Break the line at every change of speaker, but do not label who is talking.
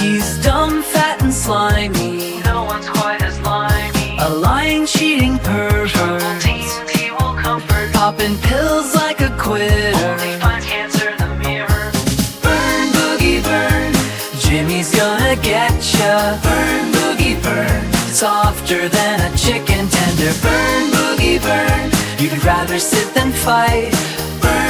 He's dumb, fat, and slimy.
No one's quite as limey.
A lying, cheating
Troubled
pervert,
teens he will comfort.
popping pills like a quitter.
Only finds cancer in the mirror.
Burn, boogie, burn, Jimmy's gonna get ya. Burn, boogie, burn, softer than a chicken tender. Burn, boogie, burn, you'd rather sit than fight. Burn,